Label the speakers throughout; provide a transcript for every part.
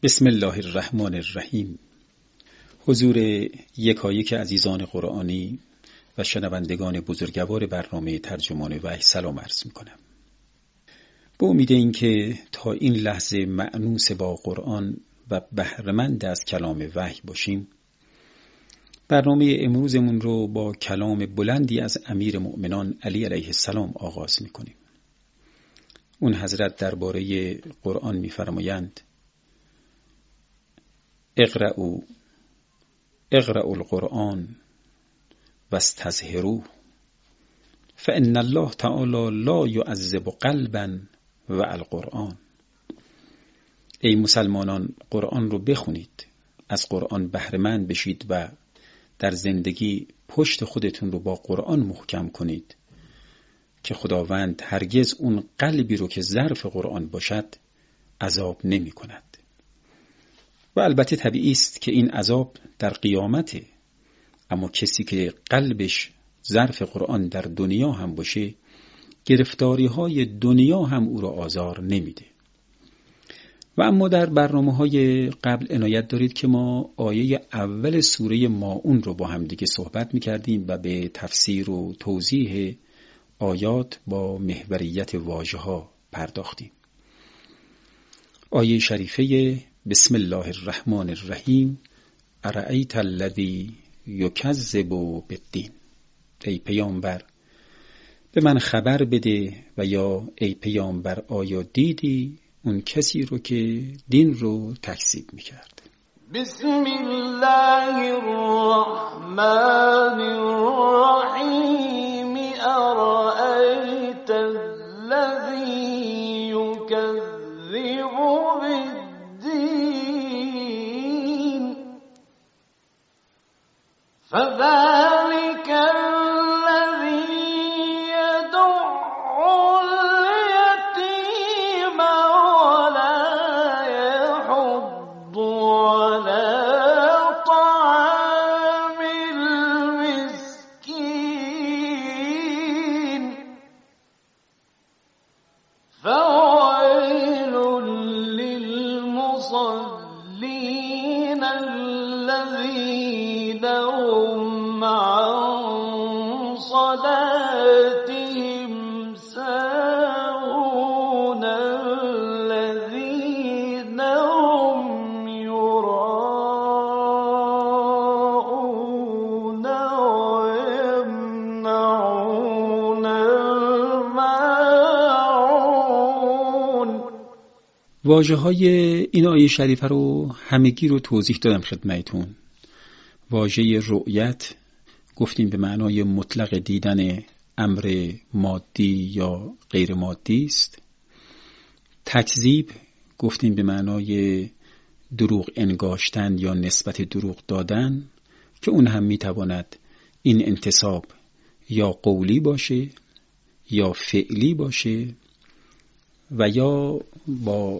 Speaker 1: بسم الله الرحمن الرحیم. حضور یکایک عزیزان قرآنی و شنوندگان بزرگوار برنامه ترجمان وحی سلام عرض می‌کنم. با امید اینکه تا این لحظه مأنوس با قرآن و بهره‌مند از کلام وحی باشیم، برنامه امروزمون رو با کلام بلندی از امیر مؤمنان علی علیه السلام آغاز می‌کنیم. اون حضرت درباره قرآن می‌فرمایند: اقرأوا القرآن واستظهروه فإن الله تعالی لا يعذب قلبا و القرآن. ای مسلمانان، قرآن رو بخونید، از قرآن بهره‌مند بشید و در زندگی پشت خودتون رو با قرآن محکم کنید که خداوند هرگز اون قلبی رو که ظرف قرآن باشد عذاب نمی کند. و البته طبیعی است که این عذاب در قیامته، اما کسی که قلبش ظرف قرآن در دنیا هم باشه، گرفتاری های دنیا هم او را آزار نمیده. و اما در برنامه‌های قبل عنایت دارید که ما آیه اول سوره ماعون رو با هم دیگه صحبت می‌کردیم و به تفسیر و توضیح آیات با محوریت واژه‌ها پرداختیم. آیه شریفه بسم الله الرحمن الرحیم: ارأیت الذی یکذب بالدین. ای پیامبر به من خبر بده، و یا ای پیامبر آیا دیدی اون کسی رو که دین رو تکذیب میکرد؟
Speaker 2: بسم الله الرحمن الرحیم. ارأیت الذی یکذب بالدین فذلک الذی یدع الیتیم ولا یحض علی طعام المسکین فویل للمصلین الذین هم عن صلاتهم ساهون الذین هم یراءون ویمنعون الماعون.
Speaker 1: واژه‌های این آیه شریفه رو همگی رو توضیح دادم خدمتتون. واژه رؤیت گفتیم به معنای مطلق دیدن امر مادی یا غیر مادی است. تکذیب گفتیم به معنای دروغ انگاشتن یا نسبت دروغ دادن، که اون هم میتواند این انتساب یا قولی باشه یا فعلی باشه و یا با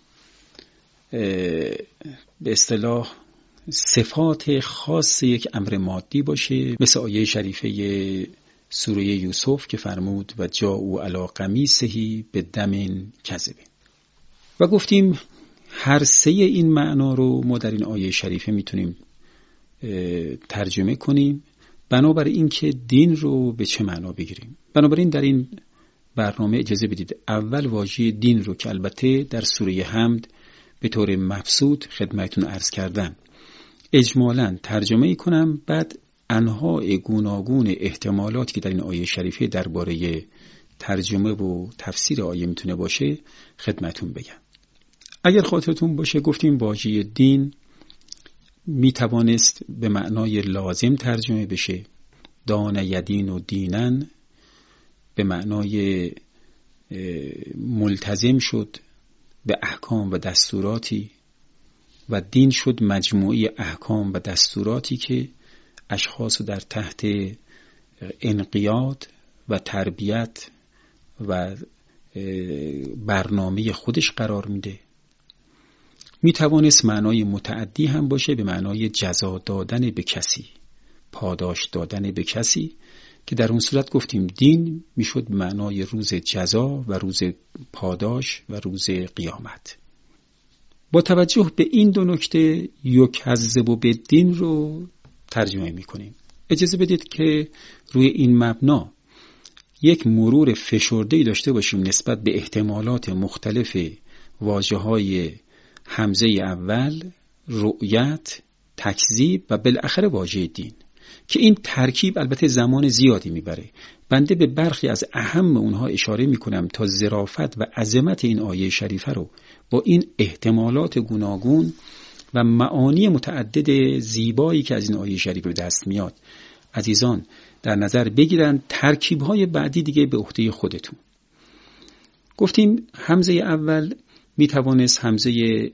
Speaker 1: به اصطلاح صفات خاص یک امر مادی باشه، مثل آیه شریفه سوره یوسف که فرمود و جاءوا علی قمیصه بدم کذب. و گفتیم هر سه این معنا رو ما در این آیه شریفه میتونیم ترجمه کنیم بنابر اینکه دین رو به چه معنا بگیریم. بنابراین در این برنامه اجازه بدید اول واژه دین رو که البته در سوره حمد به طور مبسوط خدمتتون عرض کردم اجمالاً ترجمه کنم، بعد انواع گوناگون احتمالات که در این آیه شریفه درباره ترجمه و تفسیر آیه میتونه باشه خدمتتون بگم. اگر خاطرتون باشه گفتیم واژه دین میتوانست به معنای لازم ترجمه بشه، دان یدین و دینن به معنای ملتزم شد به احکام و دستوراتی، و دین شد مجموعه احکام و دستوراتی که اشخاص در تحت انقیاد و تربیت و برنامه خودش قرار میده. میتوانست معنای متعدی هم باشه، به معنای جزا دادن به کسی، پاداش دادن به کسی، که در اون صورت گفتیم دین میشد معنای روز جزا و روز پاداش و روز قیامت. با توجه به این دو نکته یکذب بالدین رو ترجمه میکنیم. اجازه بدید که روی این مبنا یک مرور فشرده‌ای داشته باشیم نسبت به احتمالات مختلف واژه‌های همزه اول، رؤیت، تکذیب و بالاخره واژه دین، که این ترکیب البته زمان زیادی میبره. بنده به برخی از اهم اونها اشاره میکنم تا ظرافت و عظمت این آیه شریفه رو با این احتمالات گوناگون و معانی متعدد زیبایی که از این آیه شریفه به دست میاد عزیزان در نظر بگیرن. ترکیب‌های بعدی دیگه به عهده خودتون. گفتیم همزه اول میتوانست همزه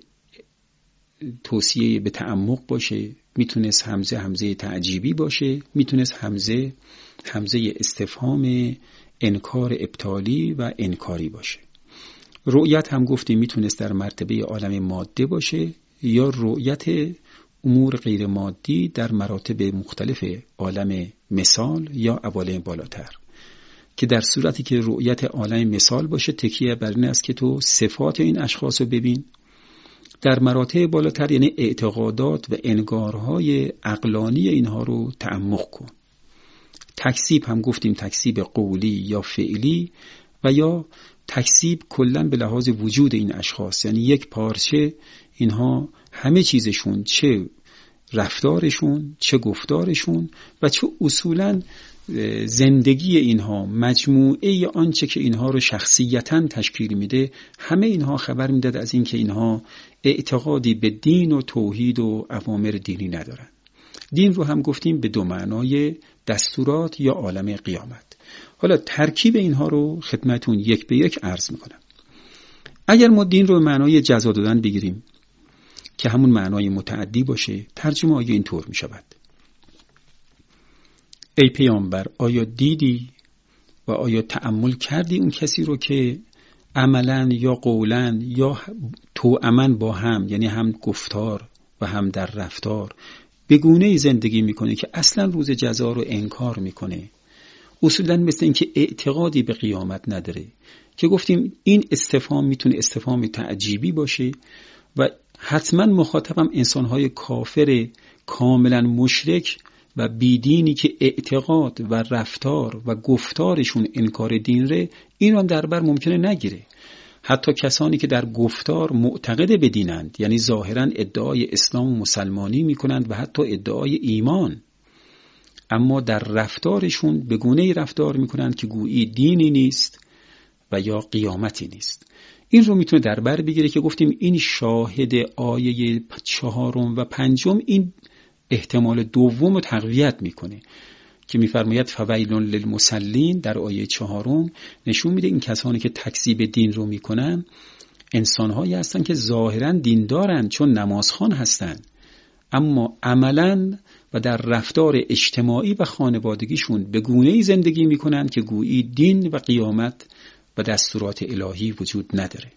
Speaker 1: توصیه به تعمق باشه، میتونست همزه تعجیبی باشه، میتونست همزه استفهام انکار ابطالی و انکاری باشه. رؤیت هم گفتیم میتونست در مرتبه عالم ماده باشه یا رؤیت امور غیر مادی در مراتب مختلف عالم مثال یا عوالم بالاتر، که در صورتی که رؤیت عالم مثال باشه تکیه بر این است که تو صفات این اشخاص رو ببین. در مراتب بالاتر یعنی اعتقادات و انگارهای عقلانی اینها رو تعمق کن. تکذیب هم گفتیم تکذیب قولی یا فعلی و یا تکذیب کلاً به لحاظ وجود این اشخاص، یعنی یک پارچه اینها همه چیزشون، چه رفتارشون، چه گفتارشون و چه اصولاً زندگی اینها، مجموعه آنچه که اینها رو شخصیتاً تشکیل میده، همه اینها خبر میداد از این که اینها اعتقادی به دین و توحید و اوامر دینی ندارن. دین رو هم گفتیم به دو معنای دستورات یا عالم قیامت. حالا ترکیب اینها رو خدمتون یک به یک عرض میکنم. اگر ما دین رو به معنای جزا دادن بگیریم که همون معنای متعدی باشه، ترجمه آیه اینطور میشود: ای پیامبر، آیا دیدی و آیا تأمل کردی اون کسی رو که عملاً یا قولاً یا توأماً با هم، یعنی هم گفتار و هم در رفتار، به گونه‌ای زندگی میکنه که اصلاً روز جزا رو انکار میکنه، اصولاً مثل این که اعتقادی به قیامت نداره، که گفتیم این استفهام میتونه استفهام تعجیبی باشه و حتماً مخاطبم انسان‌های کافر کاملاً مشرک و بیدینی که اعتقاد و رفتار و گفتارشون انکار دین ره، این هم در بر ممکنه نگیره. حتی کسانی که در گفتار معتقد به دینند، یعنی ظاهراً ادعای اسلام و مسلمانی میکنند و حتی ادعای ایمان، اما در رفتارشون به گونه‌ای رفتار میکنند که گویی دینی نیست و یا قیامتی نیست. این رو میتونه در بر بگیره که گفتیم این شاهد آیه 4 و 5 این احتمال دوم رو تقویت میکنه که میفرماید فویل للمصلین. در آیه 4 نشون میده این کسانی که تکذیب دین رو میکنن انسانهایی هستن که ظاهرا دیندارن چون نمازخوان هستن، اما عملاً و در رفتار اجتماعی و خانوادگیشون به گونه‌ای زندگی میکنن که گویی دین و قیامت و دستورات الهی وجود نداره.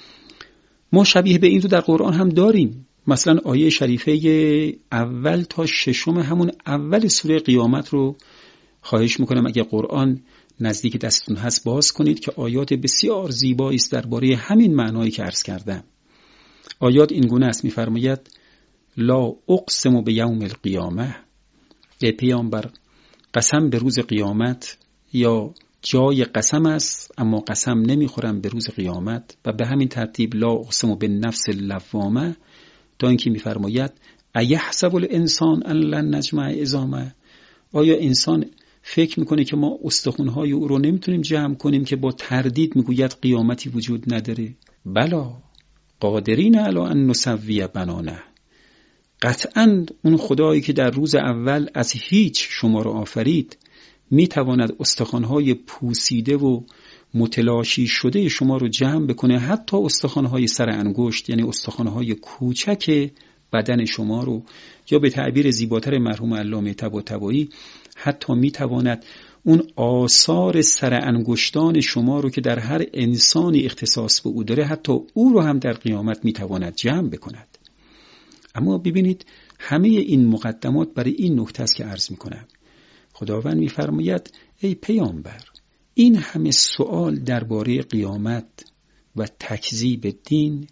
Speaker 1: ما شبیه به این رو در قرآن هم داریم. مثلا آیه شریفه اول تا 6 همون اول سوره قیامت رو خواهش میکنم اگه قرآن نزدیک دستتون هست باز کنید که آیات بسیار زیبایی است درباره همین معنایی که عرض کردم. آیات این گونه است، میفرماید لا اقسم بیوم القیامه، ای پیامبر قسم به روز قیامت، یا جای قسم است اما قسم نمیخورم به روز قیامت، و به همین ترتیب لا اقسم بالنفس اللوامه، تا اینکه میفرماید ایحسب الانسان ان لن نجمع عظامه، آیا انسان فکر میکنه که ما استخوان‌های او رو نمیتونیم جمع کنیم که با تردید میگوید قیامتی وجود نداره؟ بلا قادرین علی ان نسوی بنانه، قطعاً اون خدایی که در روز اول از هیچ شما رو آفرید میتواند استخوان‌های پوسیده و متلاشی شده شما رو جمع بکنه، حتی استخوان‌های سر انگشت، یعنی استخوان‌های کوچک بدن شما رو، یا به تعبیر زیباتر مرحوم علامه طباطبایی حتی میتواند اون آثار سر انگشتان شما رو که در هر انسانی اختصاص به او داره، حتی او رو هم در قیامت میتواند جمع بکند. اما ببینید همه این مقدمات برای این نکته است که عرض میکنم. خداوند میفرماید ای پیامبر، این همه سوال درباره قیامت و تکذیب دین،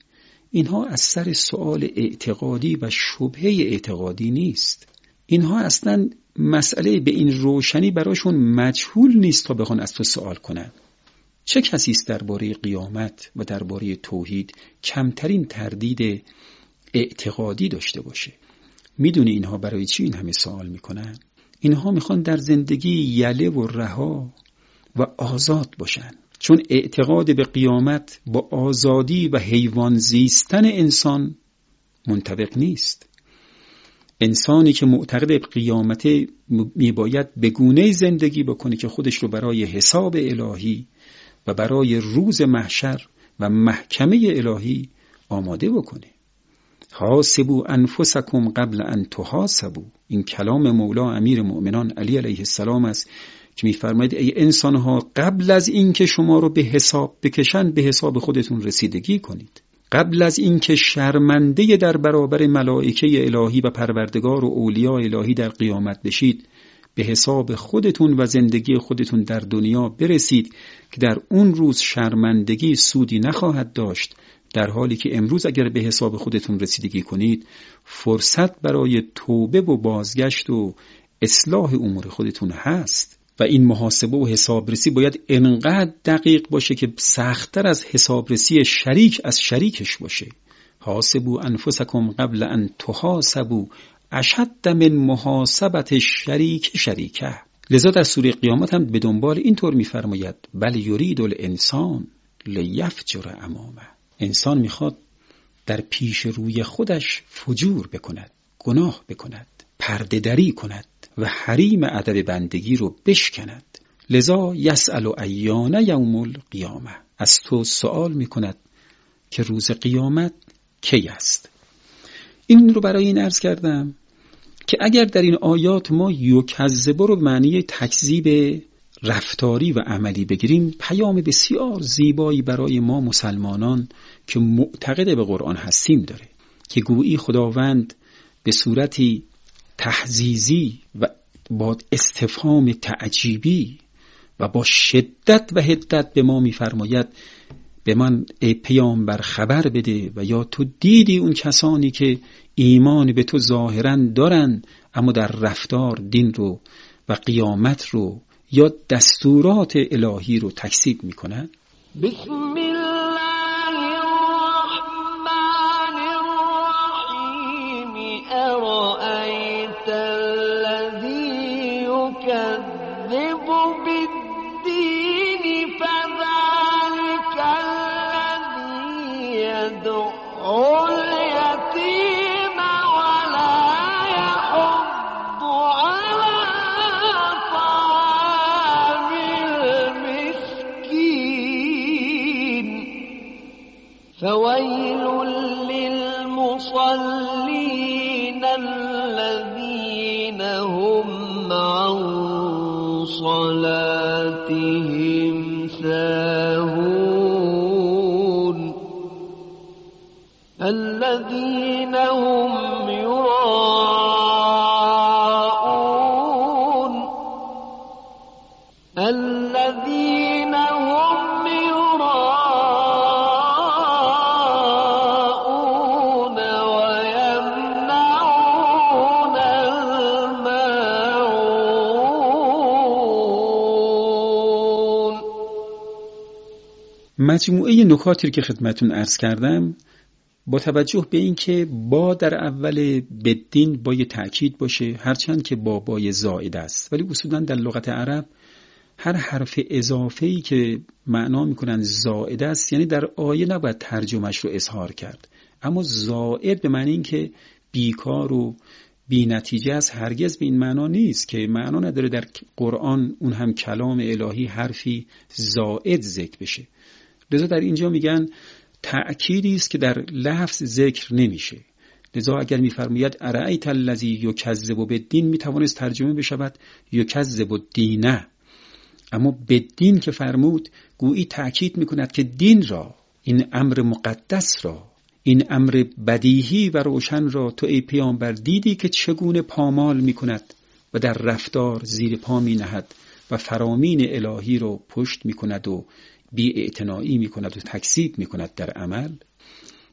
Speaker 1: اینها از سر سؤال اعتقادی و شبهه اعتقادی نیست. اینها اصلا مسئله به این روشنی براشون مجهول نیست تا بخوان از تو سوال کنن. چه کسی است درباره قیامت و درباره توحید کمترین تردید اعتقادی داشته باشه؟ میدونی اینها برای چی این همه سوال میکنن؟ اینها میخوان در زندگی یله و رها و آزاد باشن، چون اعتقاد به قیامت با آزادی و حیوان زیستن انسان منطبق نیست. انسانی که معتقد به قیامت میباید به گونه‌ای زندگی بکنه که خودش رو برای حساب الهی و برای روز محشر و محکمه الهی آماده بکنه. حاسبوا انفسکم قبل ان تحاسبوا، این کلام مولا امیر مؤمنان علی علیه السلام است که می‌فرماید ای انسان‌ها قبل از اینکه شما رو به حساب بکشن به حساب خودتون رسیدگی کنید. قبل از اینکه شرمنده در برابر ملائکه الهی و پروردگار و اولیاء الهی در قیامت بشید، به حساب خودتون و زندگی خودتون در دنیا برسید که در اون روز شرمندگی سودی نخواهد داشت، در حالی که امروز اگر به حساب خودتون رسیدگی کنید فرصت برای توبه و بازگشت و اصلاح امور خودتون هست. و این محاسبه و حسابرسی باید انقدر دقیق باشه که سخت‌تر از حسابرسی شریک از شریکش باشه. حاسبوا انفسکم قبل ان تحاسبوا اشد من محاسبت شریک شریکه. لذا در سوره قیامت هم به دنبال اینطور می‌فرماید بل یرید الانسان لیفجر امامه. انسان میخواد در پیش روی خودش فجور بکند، گناه بکند، پرده دری کند و حریم ادب بندگی رو بشکند. لذا یسأل ایان یوم القیامه، از تو سوال میکند که روز قیامت کی است. این رو برای این عرض کردم که اگر در این آیات ما یکذب رو معنی تکذیب رفتاری و عملی بگیریم، پیام بسیار زیبایی برای ما مسلمانان که معتقد به قرآن هستیم داره، که گویی خداوند به صورتی تحزیزی و با استفهام تعجیبی و با شدت و حدت به ما می‌فرماید به من ای پیامبر خبر بده و یا تو دیدی اون کسانی که ایمان به تو ظاهراً دارن اما در رفتار دین رو و قیامت رو یا دستورات الهی رو تکذیب میکنن؟
Speaker 2: بسم الله الرحمن الرحیم ارأیت الذی یکذب بالدین فذلک الذی یدعو الیتیم ولا یحض علی طعام المسکین فویل للمصلین الذین هم عن صلاتهم ساهون الذين هم يراءون الذين هم يراءون ويمنعون الماعون.
Speaker 1: مجموعه نکاتی که خدمتون عرض کردم با توجه به این که با در اول بدین با یه تأکید باشه، هرچند که بای زائد است، ولی اصولا در لغت عرب هر حرف اضافه‌ای که معنا میکنن زائد است یعنی در آیه نباید ترجمهش رو اظهار کرد، اما زائد به معنی این که بیکار و بی نتیجه است هرگز به این معنا نیست که معنا نداره در قرآن اون هم کلام الهی حرفی زائد ذکر بشه. لذا در اینجا میگن تأکیدی است که در لفظ ذکر نمیشه. لذا اگر میفرماید ارأیت الذی یکذب بالدین میتوانست ترجمه بشود یکذب الدین، اما بالدین که فرمود گویی تأکید میکند که دین را، این امر مقدس را، این امر بدیهی و روشن را تو ای پیامبر دیدی که چگونه پامال میکند و در رفتار زیر پا مینهد و فرامین الهی رو پشت میکند و بی اعتنایی میکند و تکذیب میکند در عمل.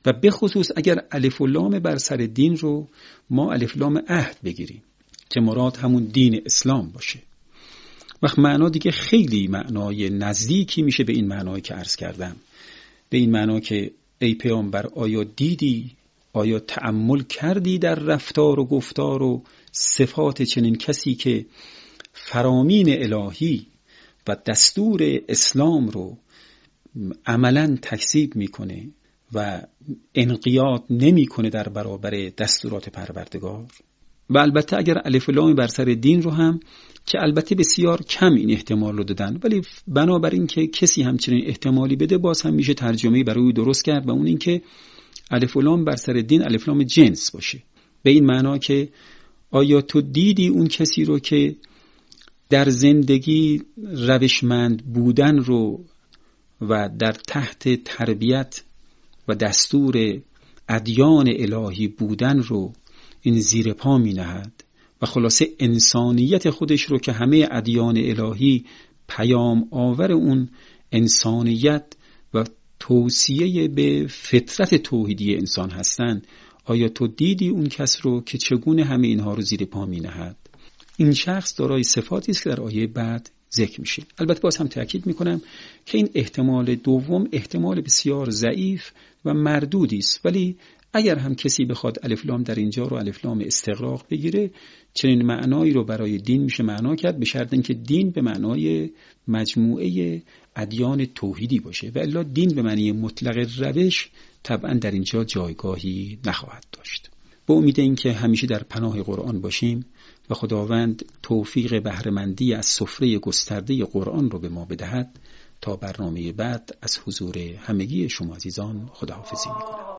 Speaker 1: و به خصوص اگر الف و لام بر سر دین رو ما الف لام عهد بگیریم که مراد همون دین اسلام باشه، وقت معنا دیگه خیلی معنای نزدیکی میشه به این معنایی که عرض کردم، به این معنا که ای پیامبر آیا دیدی، آیا تأمل کردی در رفتار و گفتار و صفات چنین کسی که فرامین الهی و دستور اسلام رو عملاً تکذیب میکنه و انقیاد نمیکنه در برابر دستورات پروردگار؟ و البته اگر الف و لام بر سر دین رو هم که البته بسیار کم این احتمال رو دادن، ولی بنابراین که کسی همچنین احتمالی بده باز هم میشه ترجمه برای درست کرد و اون این که الف و لام بر سر دین الف لام جنس باشه، به این معنا که آیا تو دیدی اون کسی رو که در زندگی روشمند بودن رو و در تحت تربیت و دستور ادیان الهی بودن رو این زیر پا می نهد و خلاصه انسانیت خودش رو که همه ادیان الهی پیام آور اون انسانیت و توصیه به فطرت توحیدی انسان هستند، آیا تو دیدی اون کس رو که چگونه همه اینها رو زیر پا می نهد؟ این شخص دارای صفاتی است که در آیه بعد ذکر میشه. البته باز هم تأکید میکنم که این احتمال دوم احتمال بسیار ضعیف و مردودی است، ولی اگر هم کسی بخواد الف لام در اینجا رو الف لام استغراق بگیره، چنین معنایی رو برای دین میشه معنا کرد، به شرط اینکه دین به معنای مجموعه ادیان توحیدی باشه و الا دین به معنی مطلق روش طبعا در اینجا جایگاهی نخواهد داشت. با امید اینکه همیشه در پناه قرآن باشیم و خداوند توفیق بهره‌مندی از سفره گسترده قرآن رو به ما بدهد. تا برنامه بعد از حضور همگی شما عزیزان خداحافظی می‌کنم.